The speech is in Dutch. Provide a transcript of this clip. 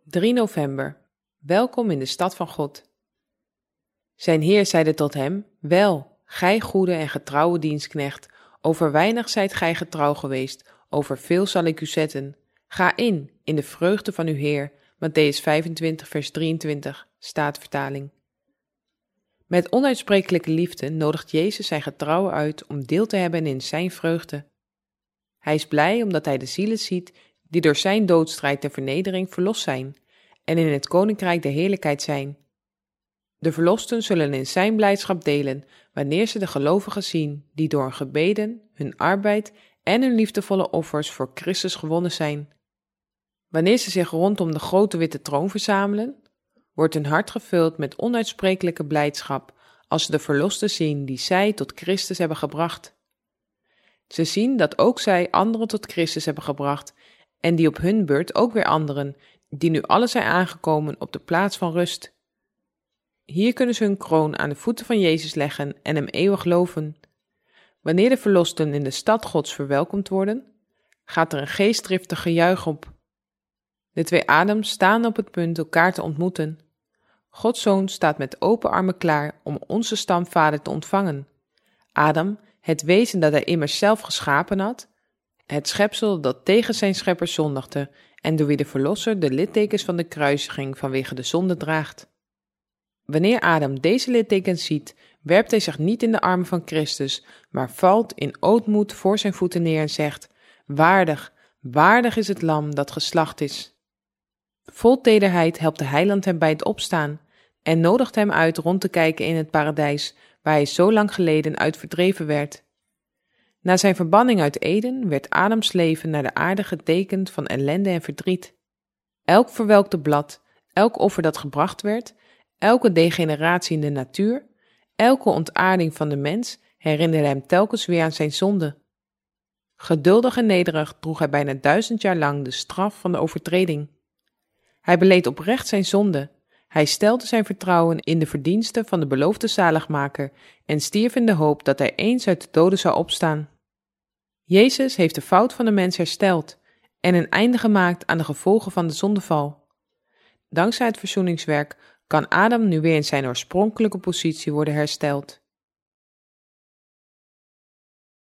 3 november. Welkom in de stad van God. Zijn Heer zeide tot hem: Wel, gij goede en getrouwe dienstknecht, over weinig zijt gij getrouw geweest, over veel zal ik u zetten. Ga in de vreugde van uw Heer. Mattheüs 25, vers 23, Statenvertaling. Met onuitsprekelijke liefde nodigt Jezus zijn getrouwen uit om deel te hebben in zijn vreugde. Hij is blij omdat hij de zielen ziet die door zijn doodstrijd en vernedering verlost zijn en in het koninkrijk der heerlijkheid zijn. De verlosten zullen in zijn blijdschap delen wanneer ze de gelovigen zien die door hun gebeden, hun arbeid en hun liefdevolle offers voor Christus gewonnen zijn. Wanneer ze zich rondom de grote witte troon verzamelen, wordt hun hart gevuld met onuitsprekelijke blijdschap als ze de verlosten zien die zij tot Christus hebben gebracht. Ze zien dat ook zij anderen tot Christus hebben gebracht en die op hun beurt ook weer anderen, die nu alle zijn aangekomen op de plaats van rust. Hier kunnen ze hun kroon aan de voeten van Jezus leggen en hem eeuwig loven. Wanneer de verlosten in de stad Gods verwelkomd worden, gaat er een geestdriftig gejuich op. De twee Adams staan op het punt elkaar te ontmoeten. Gods Zoon staat met open armen klaar om onze stamvader te ontvangen. Adam, het wezen dat hij immers zelf geschapen had, het schepsel dat tegen zijn schepper zondigde en door wie de Verlosser de littekens van de kruisiging vanwege de zonde draagt. Wanneer Adam deze littekens ziet, werpt hij zich niet in de armen van Christus, maar valt in ootmoed voor zijn voeten neer en zegt: Waardig, waardig is het lam dat geslacht is. Vol tederheid helpt de Heiland hem bij het opstaan en nodigt hem uit rond te kijken in het paradijs, waar hij zo lang geleden uit verdreven werd. Na zijn verbanning uit Eden werd Adams leven naar de aarde getekend van ellende en verdriet. Elk verwelkte blad, elk offer dat gebracht werd, elke degeneratie in de natuur, elke ontaarding van de mens herinnerde hem telkens weer aan zijn zonde. Geduldig en nederig droeg hij bijna 1000 jaar lang de straf van de overtreding. Hij beleed oprecht zijn zonde. Hij stelde zijn vertrouwen in de verdiensten van de beloofde zaligmaker en stierf in de hoop dat hij eens uit de doden zou opstaan. Jezus heeft de fout van de mens hersteld en een einde gemaakt aan de gevolgen van de zondeval. Dankzij het verzoeningswerk kan Adam nu weer in zijn oorspronkelijke positie worden hersteld.